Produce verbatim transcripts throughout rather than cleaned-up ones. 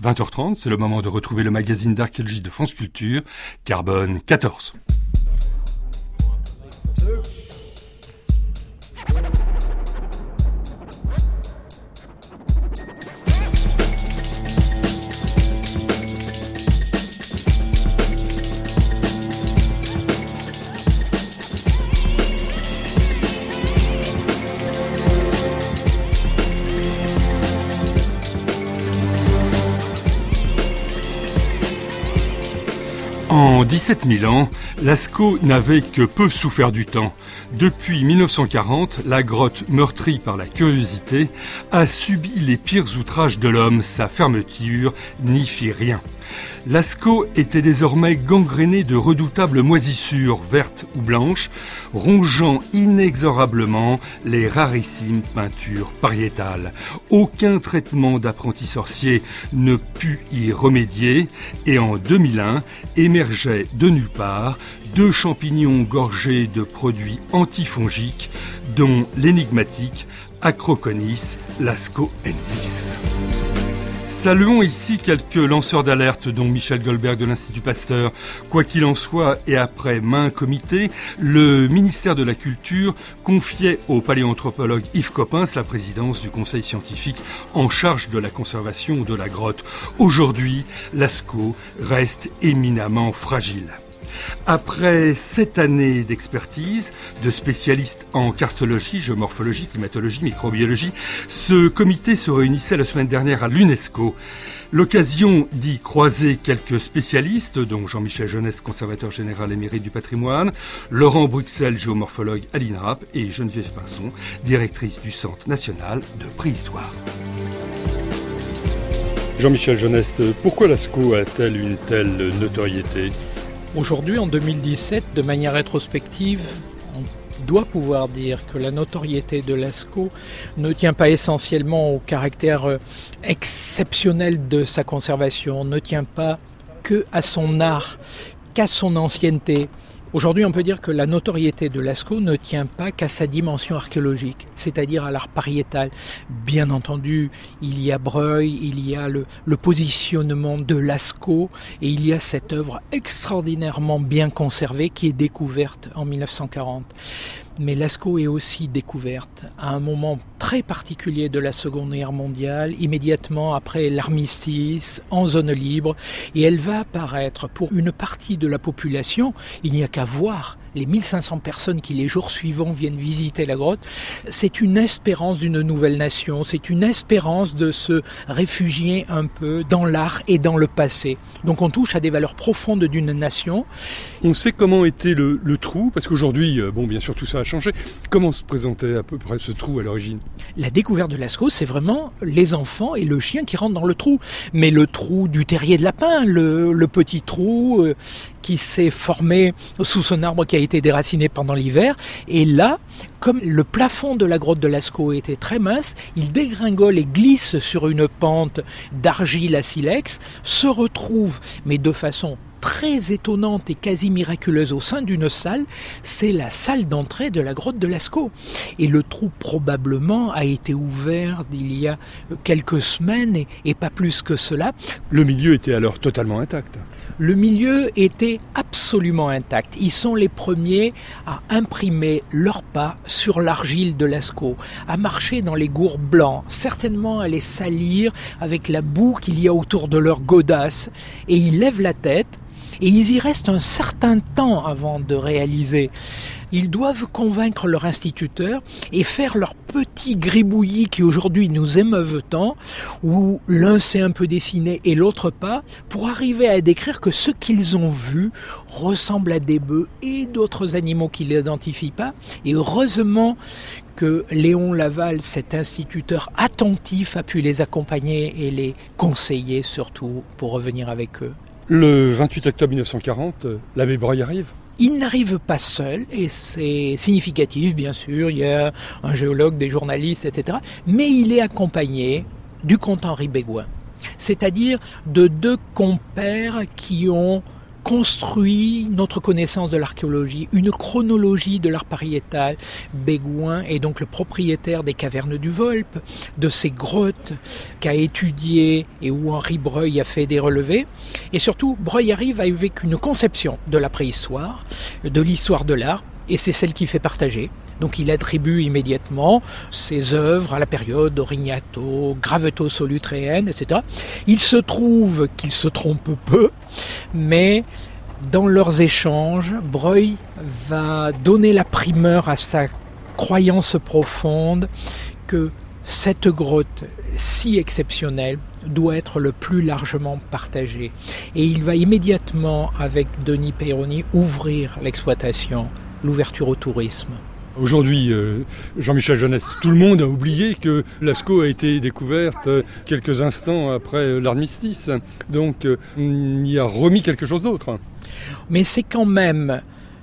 vingt heures trente, c'est le moment de retrouver le magazine d'archéologie de France Culture, Carbone quatorze. En dix-sept mille ans, Lascaux n'avait que peu souffert du temps. Depuis mille neuf cent quarante, la grotte, meurtrie par la curiosité, a subi les pires outrages de l'homme. Sa fermeture n'y fit rien. Lascaux était désormais gangréné de redoutables moisissures, vertes ou blanches, rongeant inexorablement les rarissimes peintures pariétales. Aucun traitement d'apprenti sorcier ne put y remédier, et en deux mille un, émergeaient de nulle part deux champignons gorgés de produits antifongiques, dont l'énigmatique Acroconis lascauensis. Saluons ici quelques lanceurs d'alerte, dont Michel Goldberg de l'Institut Pasteur. Quoi qu'il en soit, et après maints comités, le ministère de la Culture confiait au paléanthropologue Yves Coppens la présidence du conseil scientifique en charge de la conservation de la grotte. Aujourd'hui, Lascaux reste éminemment fragile. Après sept années d'expertise, de spécialistes en cartologie, géomorphologie, climatologie, microbiologie, ce comité se réunissait la semaine dernière à l'UNESCO. L'occasion d'y croiser quelques spécialistes, dont Jean-Michel Jeunesse, conservateur général émérite du patrimoine, Laurent Bruxelles, géomorphologue à l'INRAP, et Geneviève Pinson, directrice du Centre national de préhistoire. Jean-Michel Jeunesse, pourquoi Lascaux a-t-elle une telle notoriété ? Aujourd'hui, en deux mille dix-sept, de manière rétrospective, on doit pouvoir dire que la notoriété de Lascaux ne tient pas essentiellement au caractère exceptionnel de sa conservation, ne tient pas que à son art, qu'à son ancienneté. Aujourd'hui, on peut dire que la notoriété de Lascaux ne tient pas qu'à sa dimension archéologique, c'est-à-dire à l'art pariétal. Bien entendu, il y a Breuil, il y a le, le positionnement de Lascaux, et il y a cette œuvre extraordinairement bien conservée qui est découverte en mille neuf cent quarante. Mais Lascaux est aussi découverte à un moment très particulier de la Seconde Guerre mondiale, immédiatement après l'armistice, en zone libre, et elle va apparaître pour une partie de la population. Il n'y a qu'à voir les mille cinq cents personnes qui les jours suivants viennent visiter la grotte. C'est une espérance d'une nouvelle nation, c'est une espérance de se réfugier un peu dans l'art et dans le passé. Donc on touche à des valeurs profondes d'une nation. On sait comment était le, le trou, parce qu'aujourd'hui, bon, bien sûr, tout ça a changé. Comment se présentait à peu près ce trou à l'origine ? La découverte de Lascaux, c'est vraiment les enfants et le chien qui rentrent dans le trou. Mais le trou du terrier de lapin, le, le petit trou euh, qui s'est formé sous son arbre qui a été déraciné pendant l'hiver. Et là, comme le plafond de la grotte de Lascaux était très mince, il dégringole et glisse sur une pente d'argile à silex, se retrouve, mais de façon très étonnante et quasi miraculeuse au sein d'une salle, c'est la salle d'entrée de la grotte de Lascaux. Et le trou probablement a été ouvert il y a quelques semaines et, et pas plus que cela. Le milieu était alors totalement intact. Le milieu était absolument intact. Ils sont les premiers à imprimer leurs pas sur l'argile de Lascaux, à marcher dans les gours blancs, certainement à les salir avec la boue qu'il y a autour de leurs godasses. Et ils lèvent la tête, et ils y restent un certain temps avant de réaliser. Ils doivent convaincre leur instituteur et faire leur petit gribouillis qui aujourd'hui nous émeuvent tant, où l'un s'est un peu dessiné et l'autre pas, pour arriver à décrire que ce qu'ils ont vu ressemble à des bœufs et d'autres animaux qu'ils n'identifient pas. Et heureusement que Léon Laval, cet instituteur attentif, a pu les accompagner et les conseiller surtout pour revenir avec eux. Le vingt-huit octobre mille neuf cent quarante, l'abbé Breuil arrive. Il n'arrive pas seul, et c'est significatif, bien sûr, il y a un géologue, des journalistes, et cetera. Mais il est accompagné du comte Henri Bégoin, c'est-à-dire de deux compères qui ont construit notre connaissance de l'archéologie, une chronologie de l'art pariétal. Bégoin est donc le propriétaire des cavernes du Volpe, de ces grottes qu'a étudié et où Henri Breuil a fait des relevés. Et surtout, Breuil arrive avec une conception de la préhistoire, de l'histoire de l'art, et c'est celle qu'il fait partager. Donc il attribue immédiatement ses œuvres à la période Orignato, Graveto solutréenne, et cetera. Il se trouve qu'il se trompe peu, mais dans leurs échanges, Breuil va donner la primeur à sa croyance profonde que cette grotte si exceptionnelle doit être le plus largement partagée. Et il va immédiatement, avec Denis Peyroni, ouvrir l'exploitation, l'ouverture au tourisme. Aujourd'hui, euh, Jean-Michel Jeunesse, tout le monde a oublié que Lascaux a été découverte euh, quelques instants après euh, l'armistice. Donc, euh, on y a remis quelque chose d'autre. Mais c'est quand même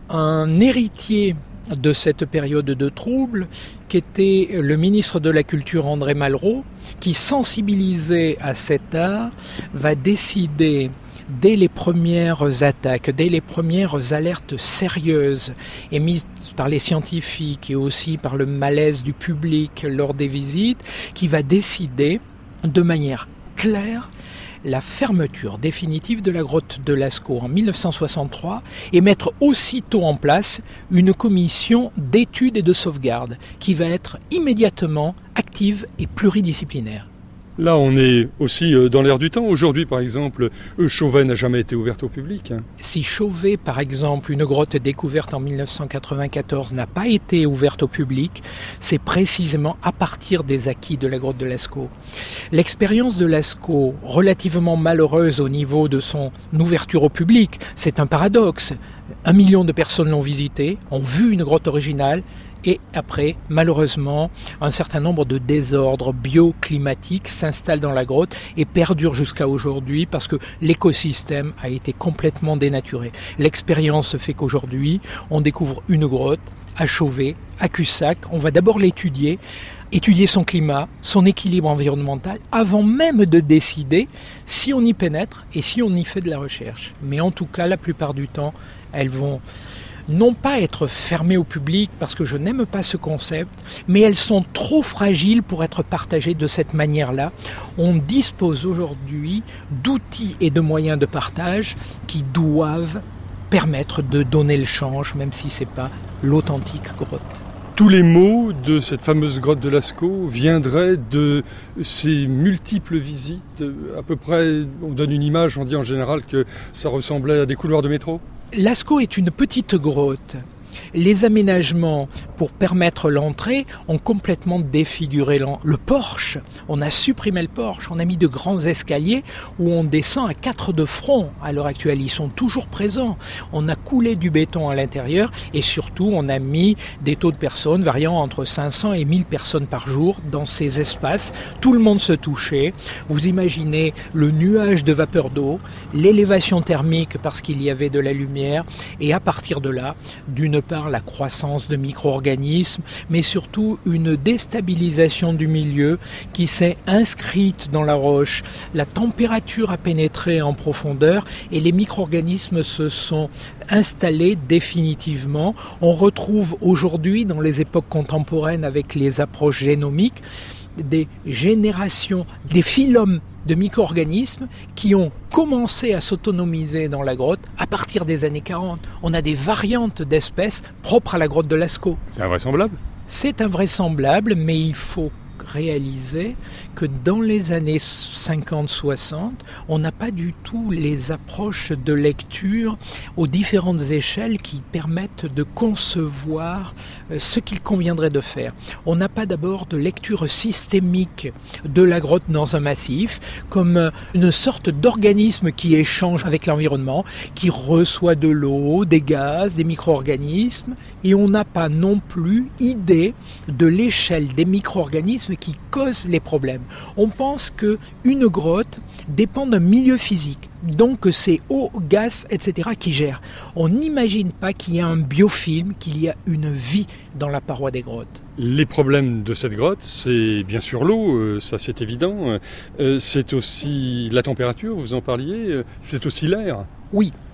un héritier de cette période de troubles qu'était le ministre de la Culture André Malraux, qui, sensibilisé à cet art, va décider dès les premières attaques, dès les premières alertes sérieuses émises par les scientifiques et aussi par le malaise du public lors des visites, qui va décider de manière claire la fermeture définitive de la grotte de Lascaux en mille neuf cent soixante-trois et mettre aussitôt en place une commission d'études et de sauvegarde qui va être immédiatement active et pluridisciplinaire. Là, on est aussi dans l'air du temps. Aujourd'hui, par exemple, Chauvet n'a jamais été ouverte au public. Si Chauvet, par exemple, une grotte découverte en mille neuf cent quatre-vingt-quatorze, n'a pas été ouverte au public, c'est précisément à partir des acquis de la grotte de Lascaux. L'expérience de Lascaux, relativement malheureuse au niveau de son ouverture au public, c'est un paradoxe. Un million de personnes l'ont visitée, ont vu une grotte originale, et après, malheureusement, un certain nombre de désordres bioclimatiques s'installent dans la grotte et perdurent jusqu'à aujourd'hui parce que l'écosystème a été complètement dénaturé. L'expérience fait qu'aujourd'hui, on découvre une grotte à Chauvet, à Cussac. On va d'abord l'étudier, étudier son climat, son équilibre environnemental, avant même de décider si on y pénètre et si on y fait de la recherche. Mais en tout cas, la plupart du temps, elles vont non pas être fermées au public parce que je n'aime pas ce concept, mais elles sont trop fragiles pour être partagées de cette manière-là. On dispose aujourd'hui d'outils et de moyens de partage qui doivent permettre de donner le change, même si ce n'est pas l'authentique grotte. Tous les mots de cette fameuse grotte de Lascaux viendraient de ces multiples visites. À peu près, on donne une image, on dit en général que ça ressemblait à des couloirs de métro. Lascaux est une petite grotte. Les aménagements pour permettre l'entrée ont complètement défiguré le porche. On a supprimé le porche, on a mis de grands escaliers où on descend à quatre de front à l'heure actuelle. Ils sont toujours présents. On a coulé du béton à l'intérieur et surtout on a mis des taux de personnes variant entre cinq cents et mille personnes par jour dans ces espaces. Tout le monde se touchait. Vous imaginez le nuage de vapeur d'eau, l'élévation thermique parce qu'il y avait de la lumière et à partir de là, d'une part la croissance de micro-organismes, mais surtout une déstabilisation du milieu qui s'est inscrite dans la roche. La température a pénétré en profondeur et les micro-organismes se sont installés définitivement. On retrouve aujourd'hui, dans les époques contemporaines avec les approches génomiques, des générations, des phylums de micro-organismes qui ont commencé à s'autonomiser dans la grotte à partir des années quarante. On a des variantes d'espèces propres à la grotte de Lascaux. C'est invraisemblable ? C'est invraisemblable, mais il faut réaliser que dans les années cinquante soixante, on n'a pas du tout les approches de lecture aux différentes échelles qui permettent de concevoir ce qu'il conviendrait de faire. On n'a pas d'abord de lecture systémique de la grotte dans un massif, comme une sorte d'organisme qui échange avec l'environnement, qui reçoit de l'eau, des gaz, des micro-organismes, et on n'a pas non plus idée de l'échelle des micro-organismes qui causent les problèmes. On pense qu'une grotte dépend d'un milieu physique, donc c'est eau, gaz, et cetera qui gère. On n'imagine pas qu'il y a un biofilm, qu'il y a une vie dans la paroi des grottes. Les problèmes de cette grotte, c'est bien sûr l'eau, ça c'est évident, c'est aussi la température, vous en parliez, c'est aussi l'air. Oui,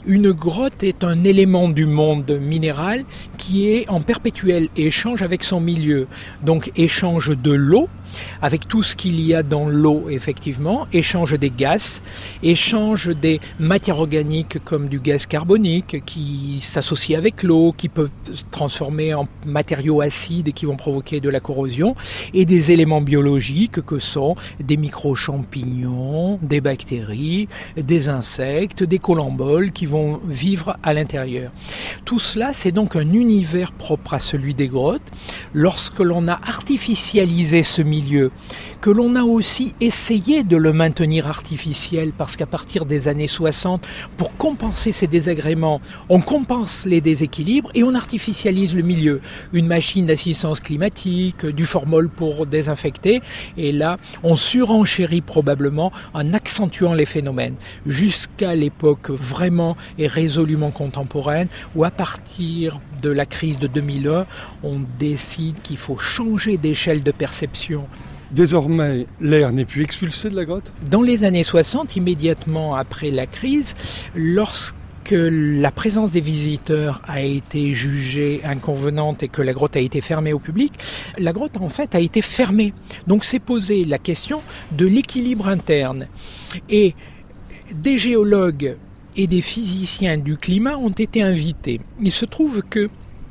Une grotte est un élément du monde minéral qui est en perpétuel échange avec son milieu. Donc échange de l'eau, avec tout ce qu'il y a dans l'eau effectivement, échange des gaz, échange des matières organiques comme du gaz carbonique qui s'associe avec l'eau, qui peut se transformer en matériaux acides et qui vont provoquer de la corrosion, et des éléments biologiques que sont des micro-champignons, des bactéries, des insectes, des colamboles qui vont vivre à l'intérieur. Tout cela, c'est donc un univers propre à celui des grottes. Lorsque l'on a artificialisé ce milieu, que l'on a aussi essayé de le maintenir artificiel, parce qu'à partir des années soixante, pour compenser ces désagréments, on compense les déséquilibres et on artificialise le milieu. Une machine d'assistance climatique, du formol pour désinfecter, et là, on surenchérit probablement en accentuant les phénomènes, jusqu'à l'époque vraiment et résolument contemporaine, où à partir de la crise de deux mille un, on décide qu'il faut changer d'échelle de perception. Désormais, l'air n'est plus expulsé de la grotte ? Dans les années soixante, immédiatement après la crise, lorsque que la présence des visiteurs a été jugée inconvenante et que la grotte a été fermée au public, la grotte en fait a été fermée. Donc s'est posée la question de l'équilibre interne. Et des géologues et des physiciens du climat ont été invités. Il se trouve que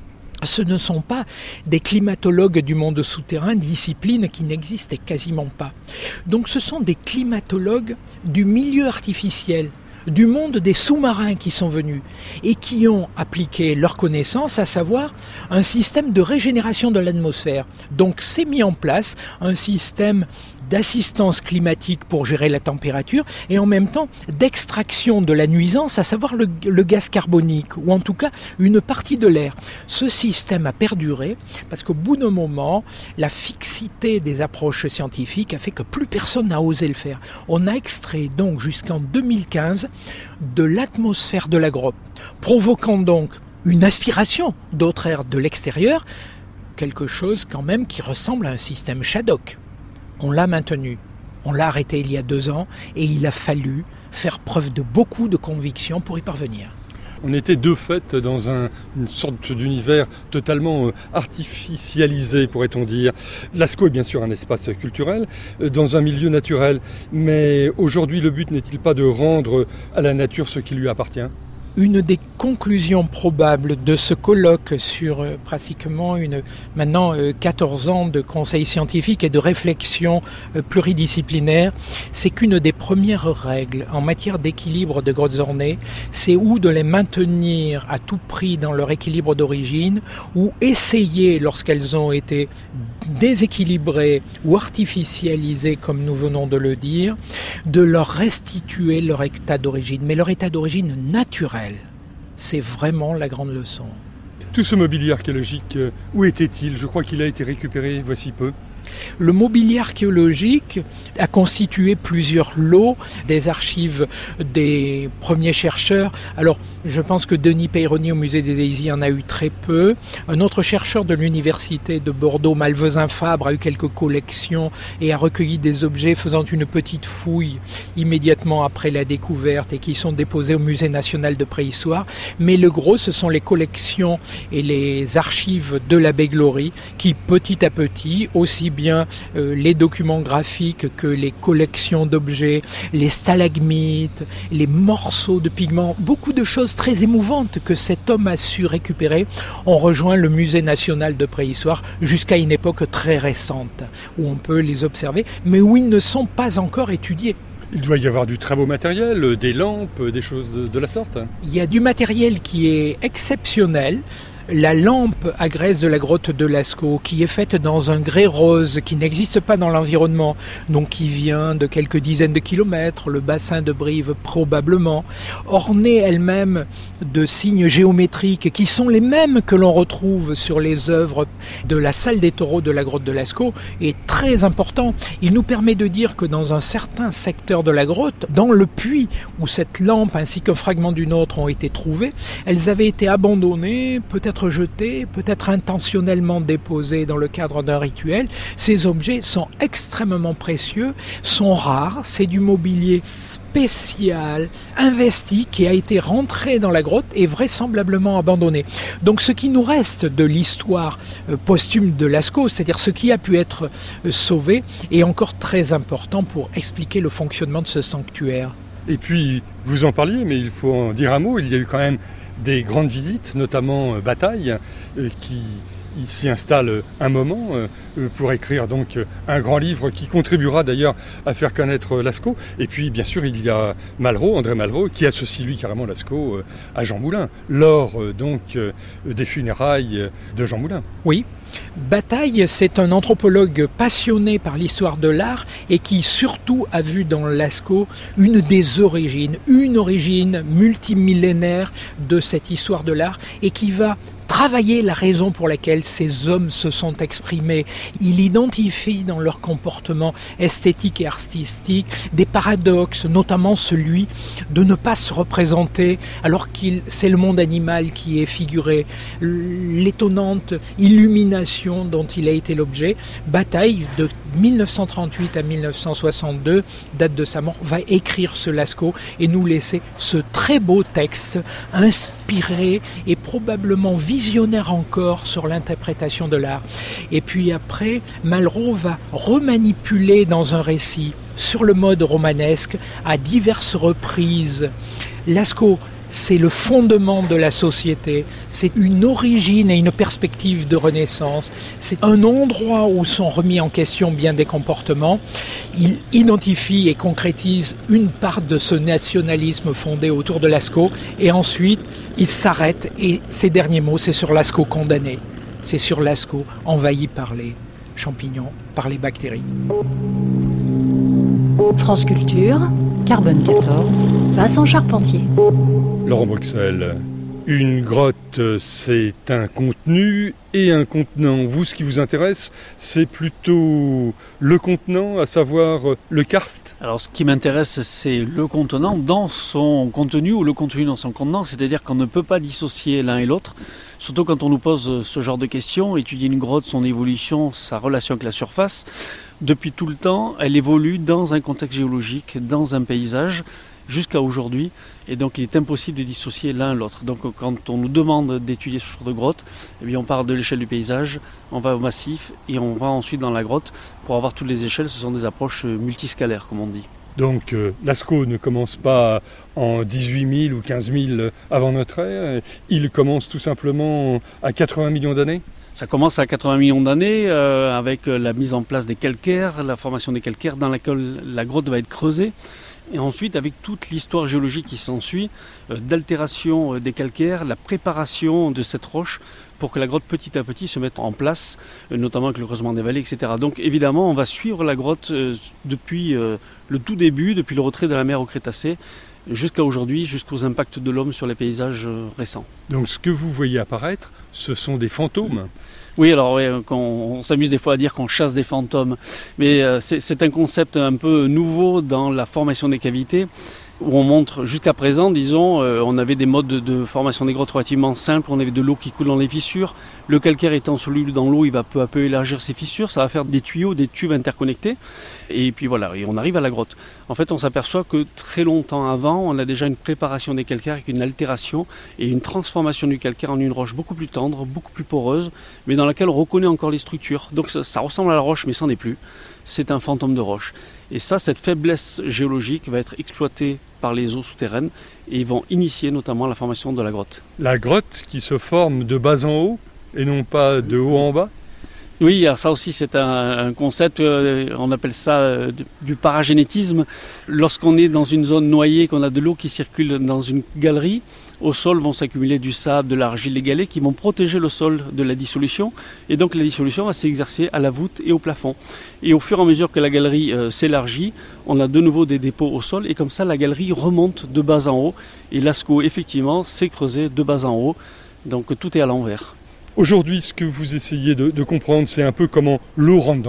ce ne sont pas des climatologues du monde souterrain, discipline qui n'existait quasiment pas. Donc ce sont des climatologues du milieu artificiel, du monde des sous-marins qui sont venus et qui ont appliqué leur connaissance, à savoir un système de régénération de l'atmosphère. Donc c'est mis en place un système d'assistance climatique pour gérer la température et en même temps d'extraction de la nuisance, à savoir le, le gaz carbonique ou en tout cas une partie de l'air. Ce système a perduré parce qu'au bout d'un moment, la fixité des approches scientifiques a fait que plus personne n'a osé le faire. On a extrait donc jusqu'en deux mille quinze de l'atmosphère de la grotte, provoquant donc une aspiration d'autres airs de l'extérieur, quelque chose quand même qui ressemble à un système Shadok. On l'a maintenu, on l'a arrêté il y a deux ans et il a fallu faire preuve de beaucoup de conviction pour y parvenir. On était de fait dans un, une sorte d'univers totalement artificialisé, pourrait-on dire. Lascaux est bien sûr un espace culturel, dans un milieu naturel, mais aujourd'hui le but n'est-il pas de rendre à la nature ce qui lui appartient ? Une des conclusions probables de ce colloque sur euh, pratiquement une, maintenant euh, quatorze ans de conseil scientifique et de réflexion euh, pluridisciplinaire, c'est qu'une des premières règles en matière d'équilibre de grottes ornées, c'est ou de les maintenir à tout prix dans leur équilibre d'origine, ou essayer, lorsqu'elles ont été déséquilibrées ou artificialisées, comme nous venons de le dire, de leur restituer leur état d'origine, mais leur état d'origine naturel. C'est vraiment la grande leçon. Tout ce mobilier archéologique, où était-il ? Je crois qu'il a été récupéré voici peu. Le mobilier archéologique a constitué plusieurs lots des archives des premiers chercheurs. Alors, je pense que Denis Peyroni au musée des Daisies en a eu très peu. Un autre chercheur de l'université de Bordeaux, Malvezin Fabre, a eu quelques collections et a recueilli des objets faisant une petite fouille immédiatement après la découverte et qui sont déposés au Musée national de préhistoire. Mais le gros, ce sont les collections et les archives de l'abbé Glory qui, petit à petit, aussi bien euh, les documents graphiques que les collections d'objets, les stalagmites, les morceaux de pigments, beaucoup de choses très émouvantes que cet homme a su récupérer, ont rejoint le musée national de préhistoire jusqu'à une époque très récente où on peut les observer, mais où ils ne sont pas encore étudiés. Il doit y avoir du très beau matériel, des lampes, des choses de, de la sorte. Il y a du matériel qui est exceptionnel. La lampe à graisse de la grotte de Lascaux, qui est faite dans un grès rose qui n'existe pas dans l'environnement, donc qui vient de quelques dizaines de kilomètres, le bassin de Brive probablement, ornée elle-même de signes géométriques qui sont les mêmes que l'on retrouve sur les œuvres de la salle des taureaux de la grotte de Lascaux, est très important. Il nous permet de dire que dans un certain secteur de la grotte, dans le puits où cette lampe ainsi qu'un fragment d'une autre ont été trouvés, elles avaient été abandonnées peut-être être jetés, peut-être intentionnellement déposés dans le cadre d'un rituel. Ces objets sont extrêmement précieux, sont rares, c'est du mobilier spécial, investi, qui a été rentré dans la grotte et vraisemblablement abandonné. Donc ce qui nous reste de l'histoire posthume de Lascaux, c'est-à-dire ce qui a pu être sauvé, est encore très important pour expliquer le fonctionnement de ce sanctuaire. Et puis, vous en parliez, mais il faut en dire un mot, il y a eu quand même des grandes visites, notamment euh, Bataille, euh, qui il s'y installe un moment euh, pour écrire donc un grand livre qui contribuera d'ailleurs à faire connaître Lascaux. Et puis bien sûr il y a Malraux, André Malraux, qui associe lui carrément Lascaux euh, à Jean Moulin, lors euh, donc euh, des funérailles de Jean Moulin. Oui. Bataille, c'est un anthropologue passionné par l'histoire de l'art et qui surtout a vu dans Lascaux une des origines, une origine multimillénaire de cette histoire de l'art et qui va travailler la raison pour laquelle ces hommes se sont exprimés. Il identifie dans leur comportement esthétique et artistique des paradoxes, notamment celui de ne pas se représenter alors que c'est le monde animal qui est figuré, l'étonnante illumination dont il a été l'objet. Bataille, de mille neuf cent trente-huit à mille neuf cent soixante-deux, date de sa mort, va écrire ce Lascaux et nous laisser ce très beau texte inspiré et probablement visionnaire encore sur l'interprétation de l'art. Et puis après, Malraux va remanipuler dans un récit sur le mode romanesque à diverses reprises. Lascaux, c'est le fondement de la société, c'est une origine et une perspective de renaissance, c'est un endroit où sont remis en question bien des comportements. Il identifie et concrétise une part de ce nationalisme fondé autour de Lascaux et ensuite il s'arrête et ses derniers mots, c'est sur Lascaux condamné, c'est sur Lascaux envahi par les champignons, par les bactéries. France Culture, Carbone quatorze, Vincent Charpentier. Laurent Bruxelles, une grotte, c'est un contenu et un contenant. Vous, ce qui vous intéresse, c'est plutôt le contenant, à savoir le karst. Alors, ce qui m'intéresse, c'est le contenant dans son contenu ou le contenu dans son contenant, c'est-à-dire qu'on ne peut pas dissocier l'un et l'autre. Surtout quand on nous pose ce genre de questions, étudier une grotte, son évolution, sa relation avec la surface. Depuis tout le temps, elle évolue dans un contexte géologique, dans un paysage, jusqu'à aujourd'hui. Et donc, il est impossible de dissocier l'un et l'autre. Donc, quand on nous demande d'étudier ce genre de grotte, eh bien, on part de l'échelle du paysage, on va au massif et on va ensuite dans la grotte pour avoir toutes les échelles. Ce sont des approches multiscalaires, comme on dit. Donc euh, Lascaux ne commence pas en dix-huit mille ou quinze mille avant notre ère, il commence tout simplement à quatre-vingts millions d'années. Ça commence à quatre-vingts millions d'années euh, avec la mise en place des calcaires, la formation des calcaires dans laquelle la grotte va être creusée. Et ensuite, avec toute l'histoire géologique qui s'ensuit, euh, d'altération des calcaires, la préparation de cette roche pour que la grotte petit à petit se mette en place, euh, notamment avec le creusement des vallées, et cetera. Donc évidemment, on va suivre la grotte euh, depuis euh, le tout début, depuis le retrait de la mer au Crétacé, jusqu'à aujourd'hui, jusqu'aux impacts de l'homme sur les paysages euh, récents. Donc ce que vous voyez apparaître, ce sont des fantômes ? Oui, alors oui, on, on s'amuse des fois à dire qu'on chasse des fantômes, mais euh, c'est, c'est un concept un peu nouveau dans la formation des cavités, où on montre jusqu'à présent, disons, euh, on avait des modes de, de formation des grottes relativement simples, on avait de l'eau qui coule dans les fissures, le calcaire étant soluble dans l'eau, il va peu à peu élargir ces fissures, ça va faire des tuyaux, des tubes interconnectés, et puis voilà, et on arrive à la grotte. En fait, on s'aperçoit que très longtemps avant, on a déjà une préparation des calcaires avec une altération et une transformation du calcaire en une roche beaucoup plus tendre, beaucoup plus poreuse, mais dans laquelle on reconnaît encore les structures. Donc ça, ça ressemble à la roche, mais ça n'est plus. C'est un fantôme de roche. Et ça, cette faiblesse géologique va être exploitée par les eaux souterraines et ils vont initier notamment la formation de la grotte. La grotte qui se forme de bas en haut et non pas de haut en bas ? Oui, alors ça aussi c'est un, un concept, euh, on appelle ça euh, du paragénétisme. Lorsqu'on est dans une zone noyée, qu'on a de l'eau qui circule dans une galerie, au sol vont s'accumuler du sable, de l'argile, des galets qui vont protéger le sol de la dissolution. Et donc la dissolution va s'exercer à la voûte et au plafond. Et au fur et à mesure que la galerie euh, s'élargit, on a de nouveau des dépôts au sol et comme ça la galerie remonte de bas en haut. Et Lascaux effectivement s'est creusé de bas en haut, donc tout est à l'envers. Aujourd'hui, ce que vous essayez de, de comprendre, c'est un peu comment l'eau rentre dans la grotte ?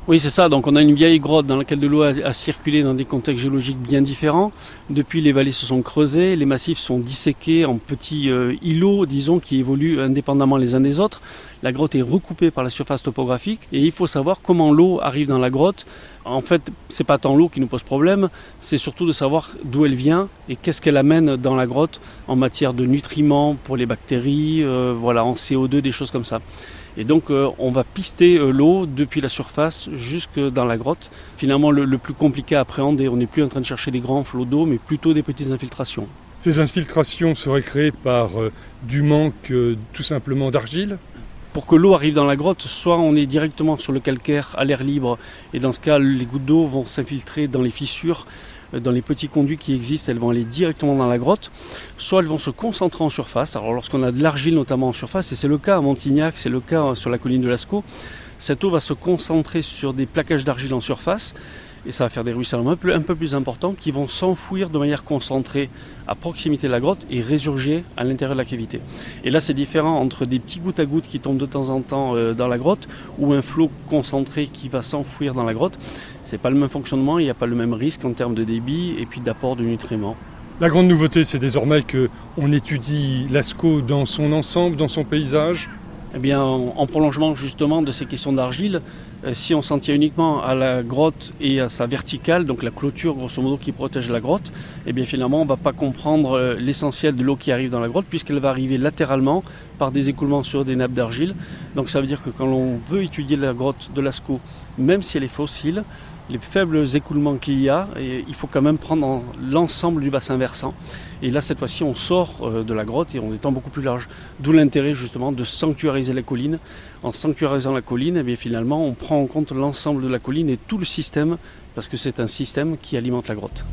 Oui, c'est ça. Donc on a une vieille grotte dans laquelle de l'eau a, a circulé dans des contextes géologiques bien différents. Depuis, les vallées se sont creusées, les massifs sont disséqués en petits euh, îlots, disons, qui évoluent indépendamment les uns des autres. La grotte est recoupée par la surface topographique et il faut savoir comment l'eau arrive dans la grotte. En fait, c'est pas tant l'eau qui nous pose problème, c'est surtout de savoir d'où elle vient et qu'est-ce qu'elle amène dans la grotte en matière de nutriments pour les bactéries, euh, voilà, en C O deux, des choses comme ça. Et donc euh, on va pister euh, l'eau depuis la surface jusque dans la grotte. Finalement le, le plus compliqué à appréhender, on n'est plus en train de chercher des grands flots d'eau mais plutôt des petites infiltrations. Ces infiltrations seraient créées par euh, du manque euh, tout simplement d'argile ? Pour que l'eau arrive dans la grotte, soit on est directement sur le calcaire à l'air libre et dans ce cas les gouttes d'eau vont s'infiltrer dans les fissures, dans les petits conduits qui existent, elles vont aller directement dans la grotte, soit elles vont se concentrer en surface. Alors lorsqu'on a de l'argile notamment en surface, et c'est le cas à Montignac, c'est le cas sur la colline de Lascaux, cette eau va se concentrer sur des plaquages d'argile en surface, et ça va faire des ruissellements un peu, un peu plus importants qui vont s'enfouir de manière concentrée à proximité de la grotte et résurger à l'intérieur de la cavité. Et là c'est différent entre des petits gouttes à gouttes qui tombent de temps en temps dans la grotte ou un flot concentré qui va s'enfouir dans la grotte. C'est pas le même fonctionnement, il n'y a pas le même risque en termes de débit et puis d'apport de nutriments. La grande nouveauté, c'est désormais qu'on étudie Lascaux dans son ensemble, dans son paysage. Eh bien, en, en prolongement justement de ces questions d'argile, euh, si on s'en tient uniquement à la grotte et à sa verticale, donc la clôture grosso modo qui protège la grotte, eh bien finalement on ne va pas comprendre euh, l'essentiel de l'eau qui arrive dans la grotte puisqu'elle va arriver latéralement par des écoulements sur des nappes d'argile. Donc ça veut dire que quand on veut étudier la grotte de Lascaux, même si elle est fossile, les faibles écoulements qu'il y a, et il faut quand même prendre l'ensemble du bassin versant. Et là, cette fois-ci, on sort de la grotte et on étend beaucoup plus large. D'où l'intérêt, justement, de sanctuariser la colline. En sanctuarisant la colline, eh bien, finalement, on prend en compte l'ensemble de la colline et tout le système, parce que c'est un système qui alimente la grotte.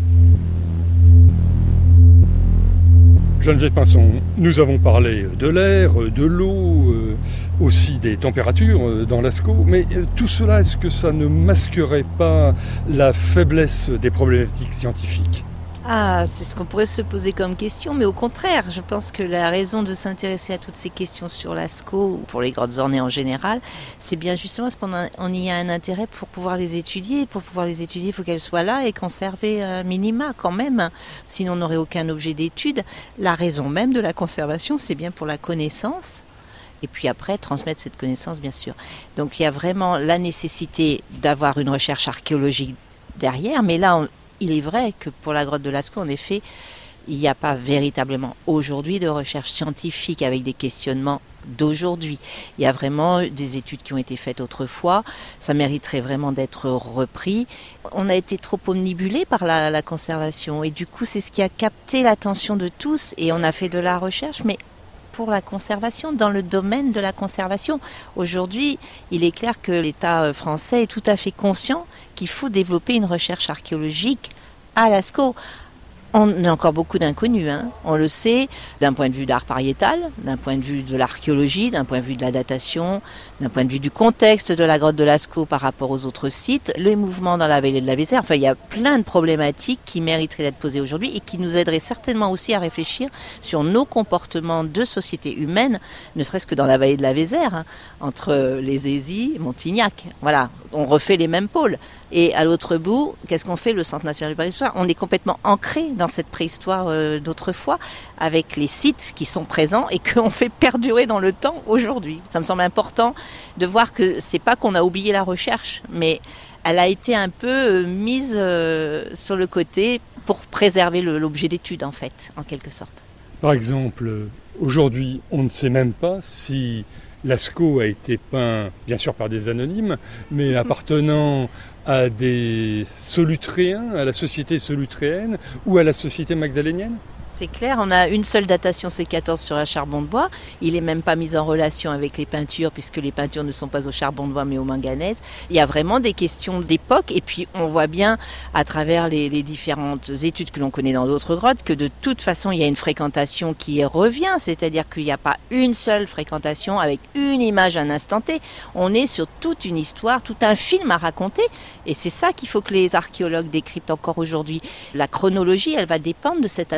Geneviève Pinson, nous avons parlé de l'air, de l'eau, euh, aussi des températures euh, dans Lascaux, mais euh, tout cela, est-ce que ça ne masquerait pas la faiblesse des problématiques scientifiques ? Ah, c'est ce qu'on pourrait se poser comme question, mais au contraire, je pense que la raison de s'intéresser à toutes ces questions sur Lascaux, ou pour les grottes ornées en général, c'est bien justement parce qu'on a, on y a un intérêt pour pouvoir les étudier. Pour pouvoir les étudier, il faut qu'elles soient là et conservées à minima quand même, sinon on n'aurait aucun objet d'étude. La raison même de la conservation, c'est bien pour la connaissance. Et puis après, transmettre cette connaissance, bien sûr. Donc il y a vraiment la nécessité d'avoir une recherche archéologique derrière, mais là, on, il est vrai que pour la grotte de Lascaux, en effet, il n'y a pas véritablement aujourd'hui de recherche scientifique avec des questionnements d'aujourd'hui. Il y a vraiment des études qui ont été faites autrefois, ça mériterait vraiment d'être repris. On a été trop omnibulé par la, la conservation et du coup, c'est ce qui a capté l'attention de tous et on a fait de la recherche, mais pour la conservation, dans le domaine de la conservation. Aujourd'hui, il est clair que l'État français est tout à fait conscient qu'il faut développer une recherche archéologique à Lascaux. On a encore beaucoup d'inconnus, hein. On le sait, d'un point de vue d'art pariétal, d'un point de vue de l'archéologie, d'un point de vue de la datation, d'un point de vue du contexte de la grotte de Lascaux par rapport aux autres sites, les mouvements dans la vallée de la Vézère. Enfin, il y a plein de problématiques qui mériteraient d'être posées aujourd'hui et qui nous aideraient certainement aussi à réfléchir sur nos comportements de société humaine, ne serait-ce que dans la vallée de la Vézère, hein, entre les Hésies et Montignac. Voilà, on refait les mêmes pôles. Et à l'autre bout, qu'est-ce qu'on fait, le Centre national de préhistoire ? On est complètement ancré dans cette préhistoire euh, d'autrefois, avec les sites qui sont présents et qu'on fait perdurer dans le temps aujourd'hui. Ça me semble important de voir que c'est pas qu'on a oublié la recherche, mais elle a été un peu mise euh, sur le côté pour préserver le, l'objet d'étude, en fait, en quelque sorte. Par exemple, aujourd'hui, on ne sait même pas si Lascaux a été peint, bien sûr par des anonymes, mais appartenant à des solutréens, à la société solutréenne ou à la société magdalénienne ? C'est clair, on a une seule datation C quatorze sur un charbon de bois. Il n'est même pas mis en relation avec les peintures, puisque les peintures ne sont pas au charbon de bois, mais au manganèse. Il y a vraiment des questions d'époque. Et puis, on voit bien, à travers les, les différentes études que l'on connaît dans d'autres grottes, que de toute façon, il y a une fréquentation qui revient. C'est-à-dire qu'il n'y a pas une seule fréquentation avec une image à un instant T. On est sur toute une histoire, tout un film à raconter. Et c'est ça qu'il faut que les archéologues décryptent encore aujourd'hui. La chronologie, elle va dépendre de cette analyse.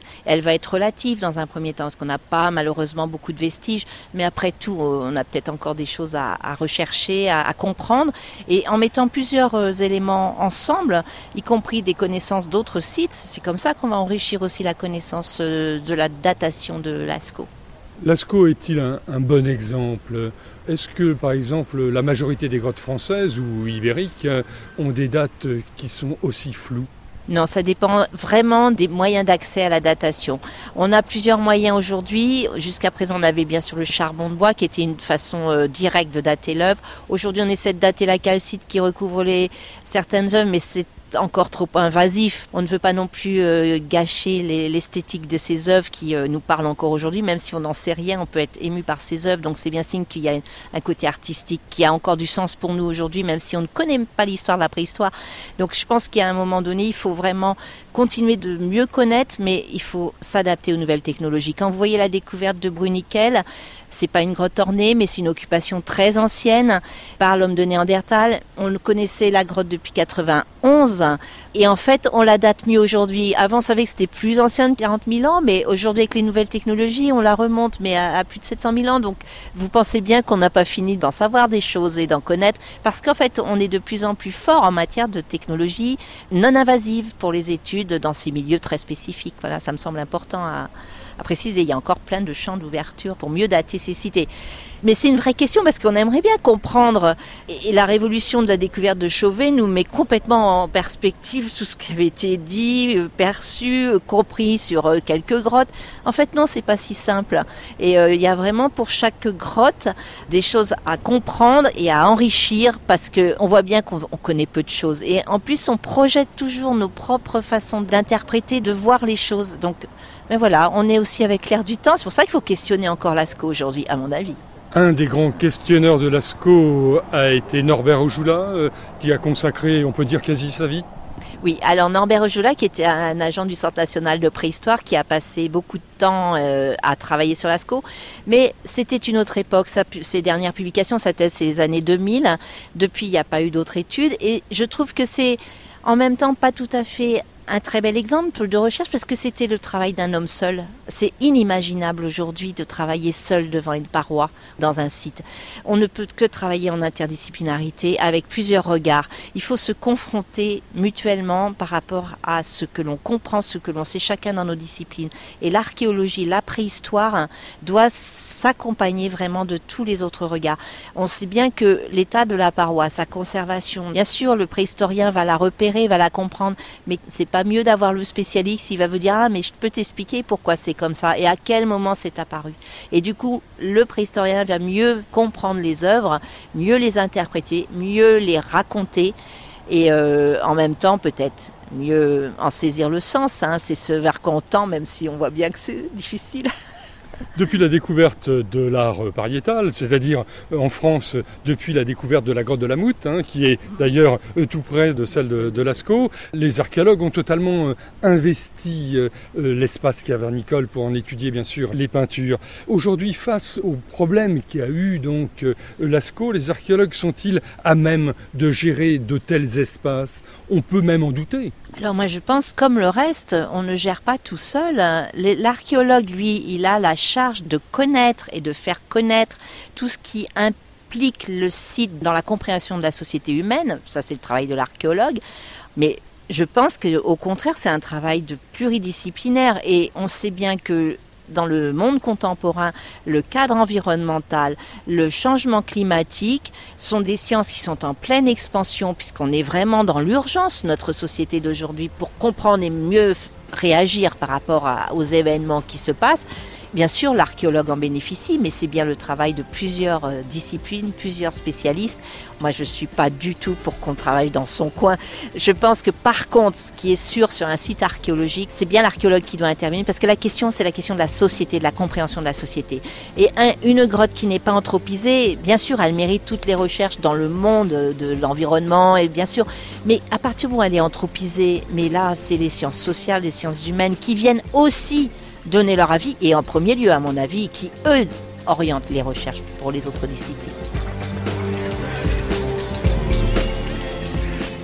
Elle va être relative dans un premier temps, parce qu'on n'a pas malheureusement beaucoup de vestiges, mais après tout, on a peut-être encore des choses à, à rechercher, à, à comprendre. Et en mettant plusieurs euh, éléments ensemble, y compris des connaissances d'autres sites, c'est comme ça qu'on va enrichir aussi la connaissance euh, de la datation de Lascaux. Lascaux est-il un, un bon exemple ? Est-ce que, par exemple, la majorité des grottes françaises ou ibériques ont des dates qui sont aussi floues ? Non, ça dépend vraiment des moyens d'accès à la datation. On a plusieurs moyens aujourd'hui. Jusqu'à présent, on avait bien sûr le charbon de bois qui était une façon euh, directe de dater l'œuvre. Aujourd'hui, on essaie de dater la calcite qui recouvre les, certaines œuvres, mais c'est encore trop invasif. On ne veut pas non plus euh, gâcher les, l'esthétique de ces œuvres qui euh, nous parlent encore aujourd'hui, même si on n'en sait rien, on peut être ému par ces œuvres. Donc c'est bien signe qu'il y a un côté artistique qui a encore du sens pour nous aujourd'hui, même si on ne connaît pas l'histoire de la préhistoire. Donc je pense qu'à un moment donné, il faut vraiment continuer de mieux connaître, mais il faut s'adapter aux nouvelles technologies. Quand vous voyez la découverte de Bruniquel, c'est pas une grotte ornée, mais c'est une occupation très ancienne par l'homme de Néandertal. On connaissait la grotte depuis quatre-vingt-onze et en fait, on la date mieux aujourd'hui. Avant, on savait que c'était plus ancien de quarante mille ans, mais aujourd'hui, avec les nouvelles technologies, on la remonte mais à, à plus de sept cent mille ans. Donc, vous pensez bien qu'on n'a pas fini d'en savoir des choses et d'en connaître parce qu'en fait, on est de plus en plus fort en matière de technologie non invasive pour les études dans ces milieux très spécifiques. Voilà, ça me semble important à à préciser. Il y a encore plein de champs d'ouverture pour mieux dater ces cités. Mais c'est une vraie question parce qu'on aimerait bien comprendre. Et la révolution de la découverte de Chauvet nous met complètement en perspective tout ce qui avait été dit, perçu, compris sur quelques grottes. En fait, non, c'est pas si simple. Et euh, il y a vraiment pour chaque grotte des choses à comprendre et à enrichir parce que on voit bien qu'on on connaît peu de choses. Et en plus, on projette toujours nos propres façons d'interpréter, de voir les choses. Donc, ben voilà, on est aussi avec l'air du temps. C'est pour ça qu'il faut questionner encore Lascaux aujourd'hui, à mon avis. Un des grands questionneurs de Lascaux a été Norbert Ojoula, euh, qui a consacré, on peut dire, quasi sa vie. Oui, alors Norbert Ojoula, qui était un agent du Centre national de préhistoire, qui a passé beaucoup de temps euh, à travailler sur Lascaux, mais c'était une autre époque. Sa, ses dernières publications, sa thèse, c'est les années deux mille. Depuis, il n'y a pas eu d'autres études, et je trouve que c'est en même temps pas tout à fait un très bel exemple de recherche parce que c'était le travail d'un homme seul. C'est inimaginable aujourd'hui de travailler seul devant une paroi dans un site. On ne peut que travailler en interdisciplinarité avec plusieurs regards. Il faut se confronter mutuellement par rapport à ce que l'on comprend, ce que l'on sait chacun dans nos disciplines. Et l'archéologie, la préhistoire doit s'accompagner vraiment de tous les autres regards. On sait bien que l'état de la paroi, sa conservation, bien sûr le préhistorien va la repérer, va la comprendre, mais c'est pas mieux d'avoir le spécialiste, il va vous dire « Ah, mais je peux t'expliquer pourquoi c'est comme ça et à quel moment c'est apparu. » Et du coup, le préhistorien va mieux comprendre les œuvres, mieux les interpréter, mieux les raconter et euh, en même temps peut-être mieux en saisir le sens. Hein. C'est ce vers quoi on tend, même si on voit bien que c'est difficile. Depuis la découverte de l'art pariétal, c'est-à-dire en France depuis la découverte de la grotte de la Moutte, hein, qui est d'ailleurs tout près de celle de, de Lascaux, les archéologues ont totalement investi euh, l'espace cavernicole pour en étudier bien sûr les peintures. Aujourd'hui, face au problème qu'a eu donc euh, Lascaux, les archéologues sont-ils à même de gérer de tels espaces ? On peut même en douter. Alors moi je pense comme le reste, on ne gère pas tout seul. L'archéologue, lui, il a la charge de connaître et de faire connaître tout ce qui implique le site dans la compréhension de la société humaine. Ça, c'est le travail de l'archéologue. Mais je pense qu'au contraire, c'est un travail de pluridisciplinaire. Et on sait bien que dans le monde contemporain, le cadre environnemental, le changement climatique sont des sciences qui sont en pleine expansion puisqu'on est vraiment dans l'urgence, notre société d'aujourd'hui, pour comprendre et mieux réagir par rapport à, aux événements qui se passent. Bien sûr, l'archéologue en bénéficie, mais c'est bien le travail de plusieurs euh, disciplines, plusieurs spécialistes. Moi, je ne suis pas du tout pour qu'on travaille dans son coin. Je pense que par contre, ce qui est sûr sur un site archéologique, c'est bien l'archéologue qui doit intervenir, parce que la question, c'est la question de la société, de la compréhension de la société. Et un, une grotte qui n'est pas anthropisée, bien sûr, elle mérite toutes les recherches dans le monde de l'environnement, et bien sûr, mais à partir du moment où elle est anthropisée, mais là, c'est les sciences sociales, les sciences humaines qui viennent aussi donner leur avis, et en premier lieu, à mon avis, qui, eux, orientent les recherches pour les autres disciplines.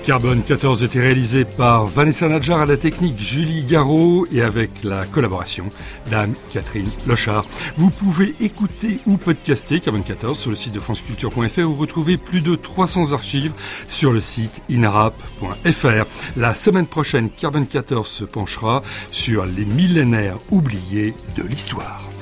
Carbone quatorze était réalisé par Vanessa Nadjar à la technique, Julie Garot et avec la collaboration d'Anne-Catherine Lochard. Vous pouvez écouter ou podcaster Carbone quatorze sur le site de franceculture point f r ou retrouver plus de trois cents archives sur le site inarap point f r. La semaine prochaine, Carbone quatorze se penchera sur les millénaires oubliés de l'histoire.